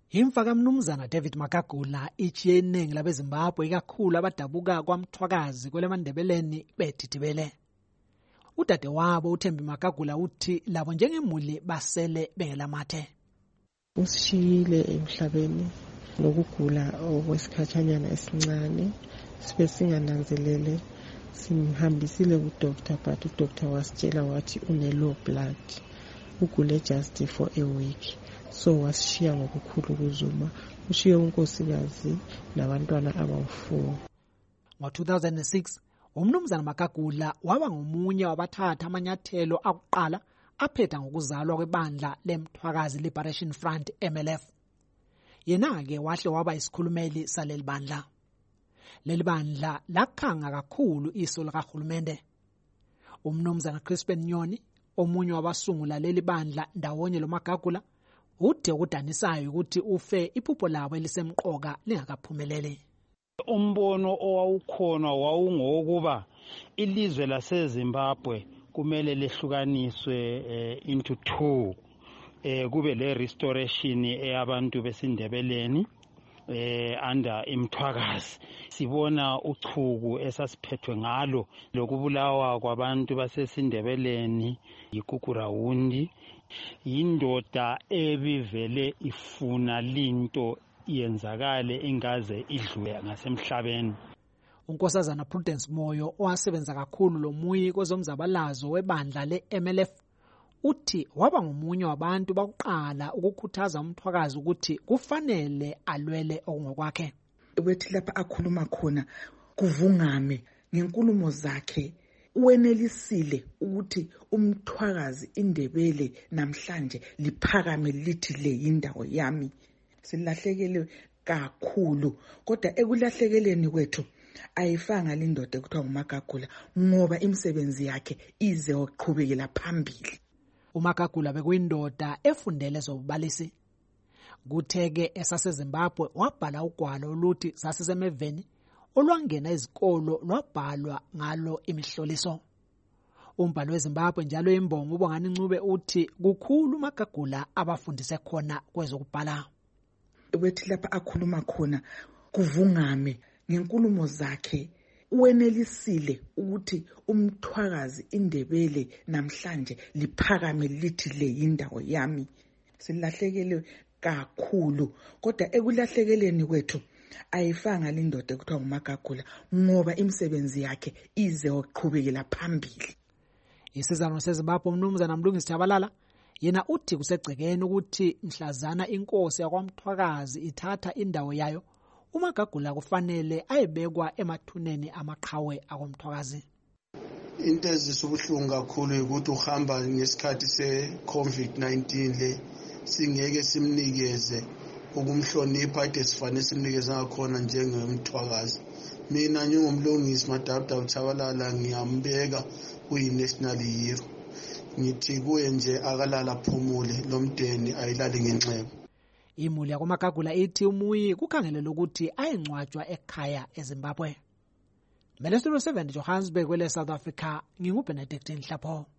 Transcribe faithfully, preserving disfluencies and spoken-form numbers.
Imfa kaMnumzana David Magagula ichiye iningi labeZimbabwe ikakhulu abadabuka kwaMthwakazi kweleMandebeleni bedidibele. Udade wabo uThembi Magagula uthi labo njengemuli basele bengelamathe. Usishiyile emhlabeni lokugula okwesikhathanyana esincane sibe singananzelele simhambisile ku-doctor but u-doctor wasitshela wathi une-low blood ugule just for a week. So wasishiya ngokukhulu ukuzuma, ushiye unkosikazi nabantwana abawu-four. Ngo-two thousand six uMnumzana Magagula waba ngomunye wabathatha amanyathelo akuqala aphetha ngokuzalwa kwebandla leMthwakazi Liberation Front M L F. Yena-ke wahle waba isikhulumeli saleli bandla. Leli bandla lakhanga kakhulu iso likahulumende. UMnumzana Crispin Nyoni, omunye wabasungula leli bandla ndawonye loMagagula, ude ukudanisayo ukuthi ufe iphupho labo elisemqoka lingakaphumeleli. Umbono owawukhona wawungokuba ilizwe laseZimbabwe kumele lehlukaniswe uh, into two. Uh, kube le restoration eyabantu besindebeleni uh, under iMthwakazi. Sibona uchuku esasiphethwe ngalo lokubulawa kwabantu basesindebeleni yikukurawundi. Yindoda ebivele ifuna linto yenzakale ingaze idlule ngasemhlabeni. Unkosazana Prudence Moyo owasebenza kakhulu lomuyi kwezomzabalazo webandla le-M L F uthi waba ngomunye wabantu bakuqala ukukhuthaza uMthwakazi ukuthi kufanele alwele okungokwakhe. Wethi lapha akhuluma khona kuvungame ngenkulumo zakhe uwenelisile ukuthi uMthwakazi indebele namhlanje liphakame lithi le indawo yami. Silahlekele kakhulu kodwa ekulahlekeleni kwethu ayifanga lindoda ekuthiwa uMagagula ngoba imisebenzi yakhe ize oqhubekela phambili. uMagagula bekuyindoda efundele zobubalisi. Kutheke esaseZimbabwe wabhala ugwalo oluthi sasisemeveni olwangena izikolo lwabhalwa ngalo imihloliso. Umbhalo weZimbabwe njalo imbongo uBongani Ncube uthi kukhulu uMagagula abafundise khona kwezokubhala. Wethi lapha akhuluma khona kuvungame ngenkulumo zakhe uwenelisile ukuthi uMthwakazi indebele namhlanje liphakame lithi le indawo yami. Silahlekele kakhulu kodwa ekulahlekeleni kwethu ayifanga lindoda ekuthiwa uMagagula ngoba imisebenzi yakhe ize oqhubekela phambili. Isizano seZimbabwe uMnumzana Mlungisi Tshabalala yena uthi kusegcekeni ukuthi mhlazana inkosi yakwaMthwakazi ithatha indawo yayo uMagagula kufanele ayebekwa emathuneni amaqhawe akoMthwakazi. Into ezisubuhlungu kakhulu ukuthi uhamba ngesikhathi se-COVID nineteen le singeke simnikeze ukumhlonipha ade sifanele simnikeze ngakhona njengeMthwakazi. Mina njengomlungisi Madabda Tshabalala ngiyambeka kuyi-national hero. Ngithi kuye nje akalala phumule lomdeni ayilali ngenxeba. Imuli yakoMagagula ithi umuyi kukhangelelwe ukuthi ayengcwatshwa ekhaya eZimbabwe. Mele Studio seven Johannesburg kwele South Africa, nginguBenedict Nhlapho.